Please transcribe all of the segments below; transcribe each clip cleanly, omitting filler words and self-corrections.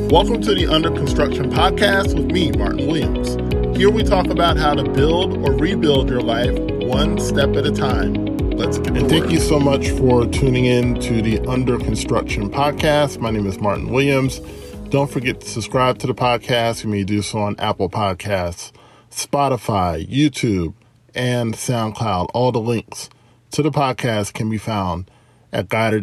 Welcome to the Under Construction Podcast with me, Martin Williams. Here we talk about how to build or rebuild your life one step at a time. Let's get to work. Thank you so much for tuning in to the Under Construction Podcast. My name is Martin Williams. Don't forget to subscribe to the podcast. You may do so on Apple Podcasts, Spotify, YouTube, and SoundCloud. All the links to the podcast can be found at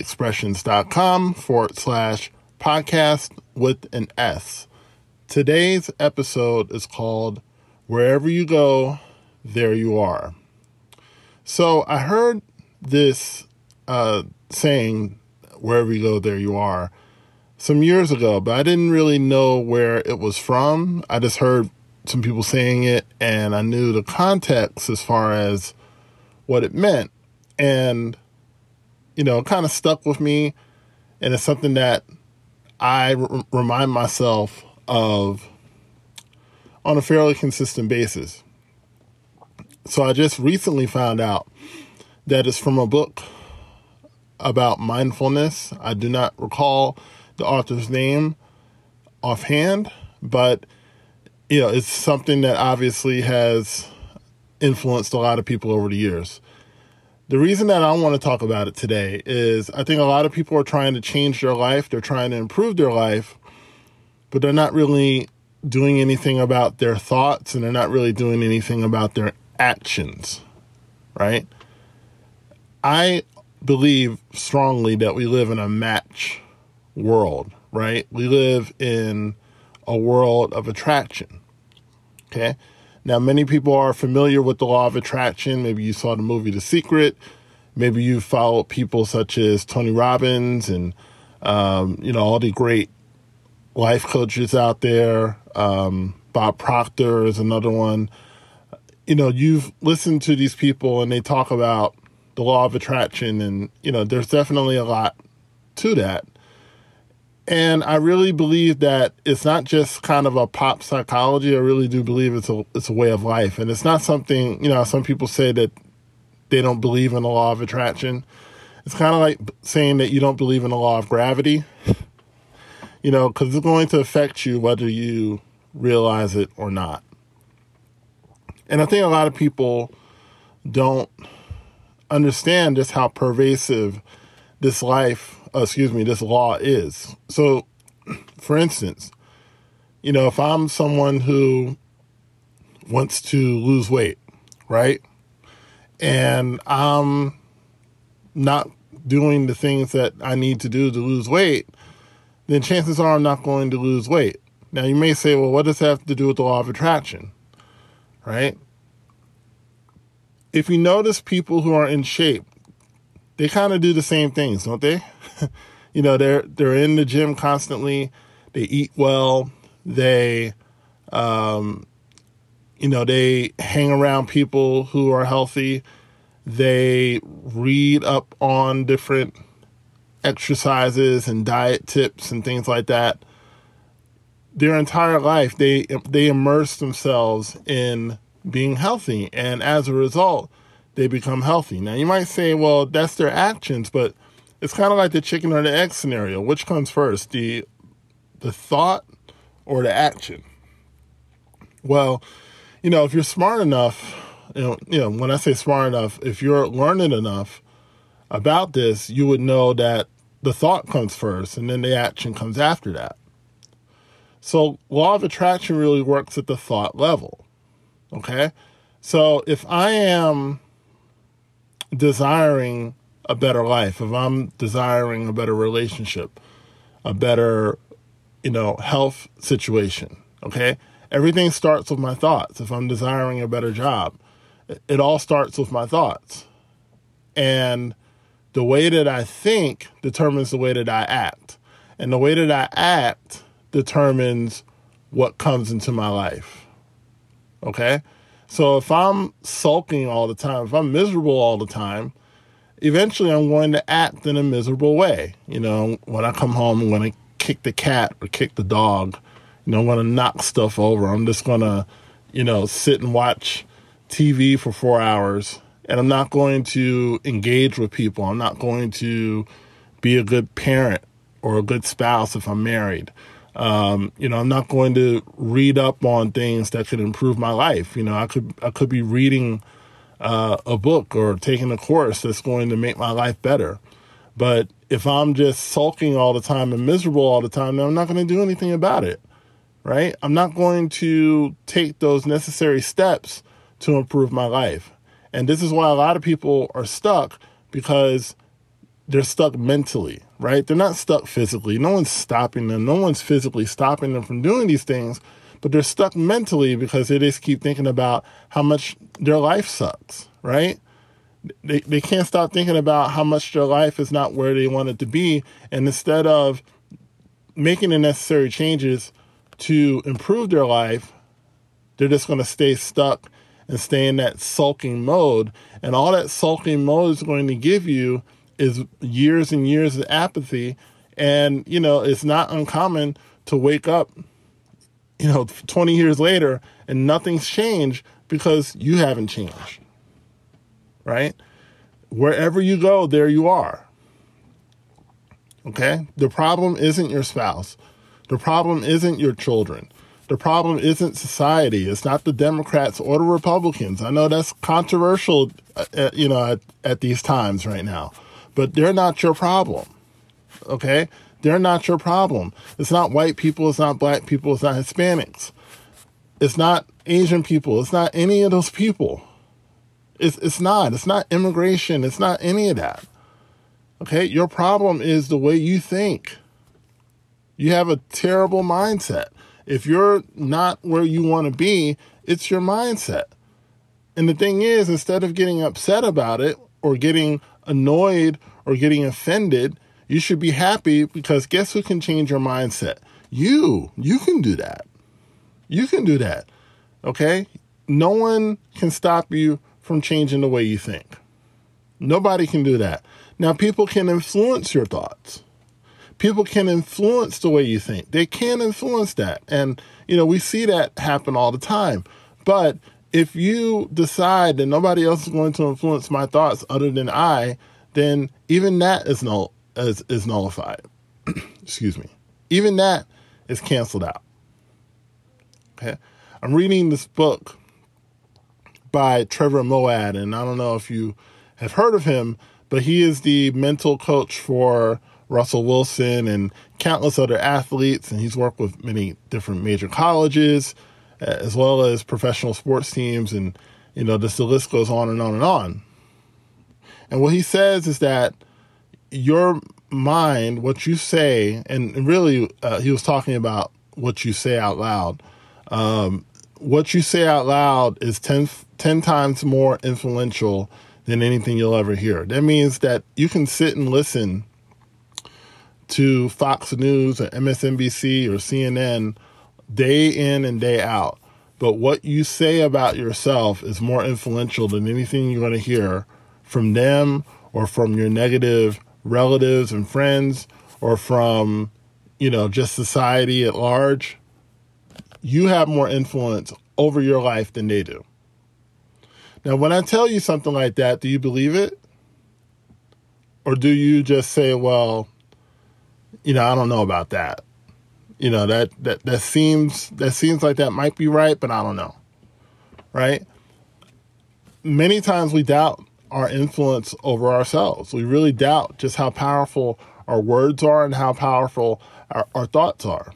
guidedexpressions.com/podcast with an S. Today's episode is called Wherever You Go, There You Are. So I heard this saying, wherever you go, there you are, some years ago, but I didn't really know where it was from. I just heard some people saying it, and I knew the context as far as what it meant. And, you know, it kind of stuck with me, and it's something that I remind myself of on a fairly consistent basis. So I just recently found out that it's from a book about mindfulness. I do not recall the author's name offhand, but you know, it's something that obviously has influenced a lot of people over the years. The reason that I want to talk about it today is I think a lot of people are trying to change their life. They're trying to improve their life, but they're not really doing anything about their thoughts, and they're not really doing anything about their actions, right? I believe strongly that we live in a match world, right? We live in a world of attraction, okay? Now, many people are familiar with the law of attraction. Maybe you saw the movie The Secret. Maybe you followed people such as Tony Robbins and, all the great life coaches out there. Bob Proctor is another one. You know, you've listened to these people and they talk about the law of attraction, and, you know, there's definitely a lot to that. And I really believe that it's not just kind of a pop psychology. I really do believe it's a way of life. And it's not something, you know, some people say that they don't believe in the law of attraction. It's kind of like saying that you don't believe in the law of gravity, you know, because it's going to affect you whether you realize it or not. And I think a lot of people don't understand just how pervasive this law is. So, for instance, you know, if I'm someone who wants to lose weight, right? And I'm not doing the things that I need to do to lose weight, then chances are I'm not going to lose weight. Now, you may say, well, what does that have to do with the law of attraction, right? If you notice people who are in shape, they kind of do the same things, don't they? You know, they're in the gym constantly. They eat well. They, they hang around people who are healthy. They read up on different exercises and diet tips and things like that. Their entire life, they immerse themselves in being healthy, and as a result, they become healthy. Now, you might say, well, that's their actions, but it's kind of like the chicken or the egg scenario. Which comes first, the thought or the action? Well, you know, if you're smart enough, you know, when I say smart enough, if you're learned enough about this, you would know that the thought comes first and then the action comes after that. So law of attraction really works at the thought level, okay? So if I am desiring a better life, if I'm desiring a better relationship, a better, health situation, okay? Everything starts with my thoughts. If I'm desiring a better job, it all starts with my thoughts. And the way that I think determines the way that I act. And the way that I act determines what comes into my life, okay? So if I'm sulking all the time, if I'm miserable all the time, eventually I'm going to act in a miserable way. You know, when I come home, I'm going to kick the cat or kick the dog. You know, I'm going to knock stuff over. I'm just going to, sit and watch TV for 4 hours. And I'm not going to engage with people. I'm not going to be a good parent or a good spouse if I'm married. I'm not going to read up on things that could improve my life. I could be reading a book or taking a course that's going to make my life better. But if I'm just sulking all the time and miserable all the time, then I'm not going to do anything about it, right? I'm not going to take those necessary steps to improve my life. And this is why a lot of people are stuck, because they're stuck mentally, right? They're not stuck physically. No one's stopping them. No one's physically stopping them from doing these things, but they're stuck mentally because they just keep thinking about how much their life sucks, right? They can't stop thinking about how much their life is not where they want it to be. And instead of making the necessary changes to improve their life, they're just going to stay stuck and stay in that sulking mode. And all that sulking mode is going to give you is years and years of apathy. And, it's not uncommon to wake up, 20 years later and nothing's changed because you haven't changed, right? Wherever you go, there you are. Okay? The problem isn't your spouse. The problem isn't your children. The problem isn't society. It's not the Democrats or the Republicans. I know that's controversial, at these times right now, but they're not your problem. Okay? They're not your problem. It's not white people. It's not black people. It's not Hispanics. It's not Asian people. It's not any of those people. It's not immigration. It's not any of that. Okay? Your problem is the way you think. You have a terrible mindset. If you're not where you want to be, it's your mindset. And the thing is, instead of getting upset about it or getting annoyed or getting offended, you should be happy, because guess who can change your mindset? You can do that. You can do that. Okay? No one can stop you from changing the way you think. Nobody can do that. Now, people can influence your thoughts. People can influence the way you think. They can influence that. And, we see that happen all the time. But if you decide that nobody else is going to influence my thoughts other than I, then even that is nullified. Excuse me. Even that is canceled out. Okay. I'm reading this book by Trevor Moawad, and I don't know if you have heard of him, but he is the mental coach for Russell Wilson and countless other athletes, and he's worked with many different major colleges, as well as professional sports teams, and, the list goes on and on and on. And what he says is that your mind, what you say, and really he was talking about what you say out loud. What you say out loud is 10 times more influential than anything you'll ever hear. That means that you can sit and listen to Fox News or MSNBC or CNN day in and day out. But what you say about yourself is more influential than anything you're going to hear from them or from your negative relatives and friends or from, just society at large. You have more influence over your life than they do. Now, when I tell you something like that, do you believe it? Or do you just say, well, I don't know about that. That seems like that might be right, but I don't know. Right? Many times we doubt our influence over ourselves. We really doubt just how powerful our words are and how powerful our thoughts are.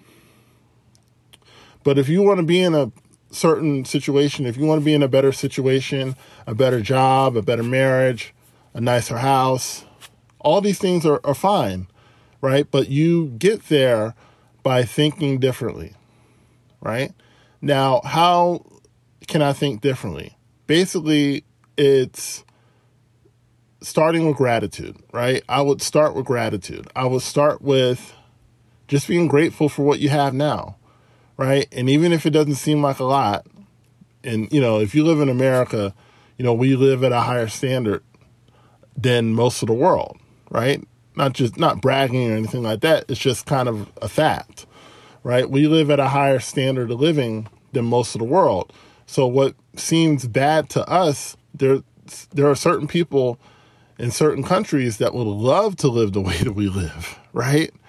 But if you want to be in a certain situation, if you want to be in a better situation, a better job, a better marriage, a nicer house, all these things are fine, right? But you get there by thinking differently, right? Now, how can I think differently? Basically, it's starting with gratitude, right? I would start with gratitude. I would start with just being grateful for what you have now, right? And even if it doesn't seem like a lot, and, if you live in America, we live at a higher standard than most of the world, right? Not bragging or anything like that. It's just kind of a fact, right? We live at a higher standard of living than most of the world. So what seems bad to us, there are certain people in certain countries that would love to live the way that we live, right?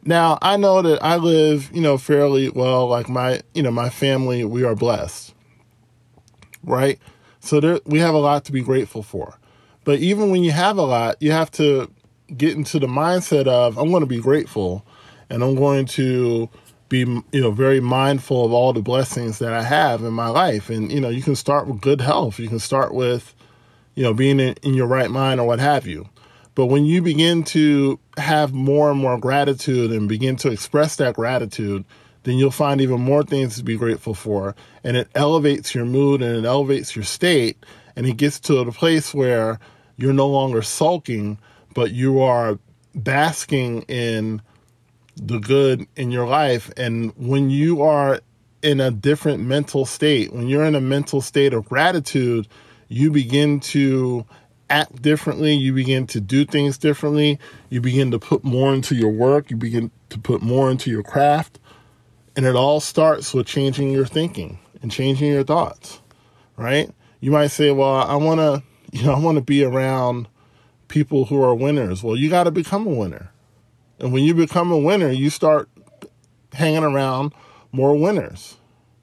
Now, I know that I live, fairly well, like my family, we are blessed, right? So we have a lot to be grateful for. But even when you have a lot, you have to get into the mindset of, I'm going to be grateful, and I'm going to be, very mindful of all the blessings that I have in my life. And, you can start with good health. You can start with, being in your right mind or what have you. But when you begin to have more and more gratitude and begin to express that gratitude, then you'll find even more things to be grateful for. And it elevates your mood and it elevates your state. And it gets to a place where you're no longer sulking, but you are basking in the good in your life. And when you are in a different mental state, when you're in a mental state of gratitude, you begin to act differently. You begin to do things differently. You begin to put more into your work. You begin to put more into your craft. And it all starts with changing your thinking and changing your thoughts, right? You might say, well, I want to be around people who are winners. Well, you got to become a winner. And when you become a winner, you start hanging around more winners.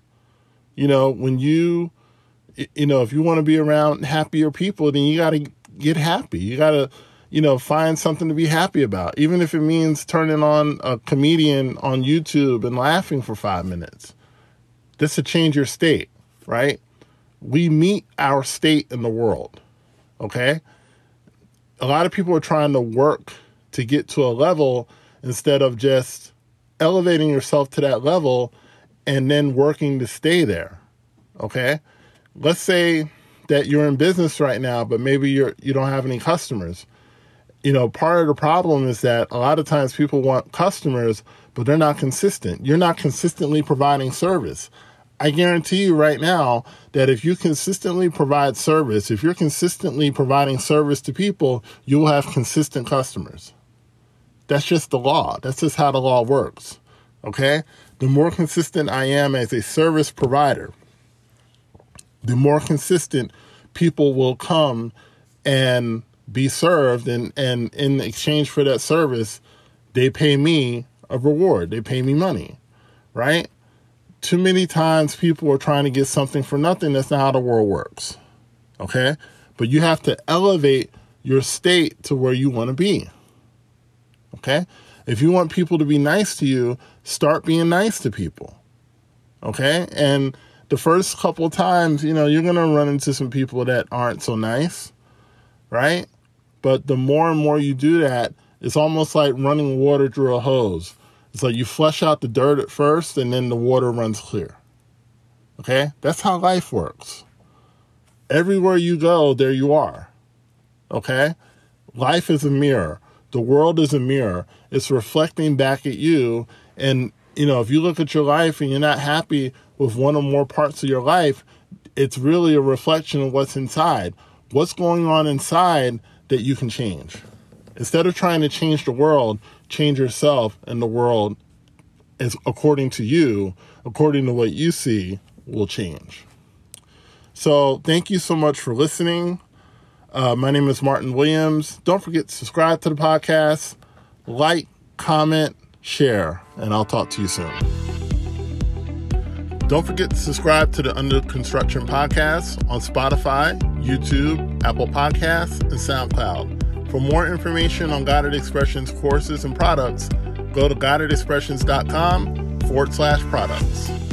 When if you want to be around happier people, then you got to get happy. You got to, find something to be happy about, even if it means turning on a comedian on YouTube and laughing for 5 minutes. Just to change your state, right? We meet our state in the world, okay? A lot of people are trying to work to get to a level instead of just elevating yourself to that level and then working to stay there, okay? Let's say that you're in business right now, but maybe you don't have any customers. Part of the problem is that a lot of times people want customers, but they're not consistent. You're not consistently providing service. I guarantee you right now that if you consistently provide service, if you're consistently providing service to people, you will have consistent customers. That's just the law. That's just how the law works. Okay? The more consistent I am as a service provider, the more consistent people will come and be served. And in exchange for that service, they pay me a reward. They pay me money, right? Too many times people are trying to get something for nothing. That's not how the world works, okay? But you have to elevate your state to where you want to be, okay? If you want people to be nice to you, start being nice to people, okay? And the first couple of times, you're going to run into some people that aren't so nice, right? But the more and more you do that, it's almost like running water through a hose. It's like you flush out the dirt at first and then the water runs clear. Okay? That's how life works. Everywhere you go, there you are. Okay? Life is a mirror. The world is a mirror. It's reflecting back at you. And, if you look at your life and you're not happy with one or more parts of your life, it's really a reflection of what's inside. What's going on inside that you can change? Instead of trying to change the world, change yourself, and the world, is according to you, according to what you see, will change. So thank you so much for listening. My name is Martin Williams. Don't forget to subscribe to the podcast, like, comment, share, and I'll talk to you soon. Don't forget to subscribe to the Under Construction Podcast on Spotify, YouTube, Apple Podcasts, and SoundCloud. For more information on Guided Expressions courses and products, go to guidedexpressions.com/products.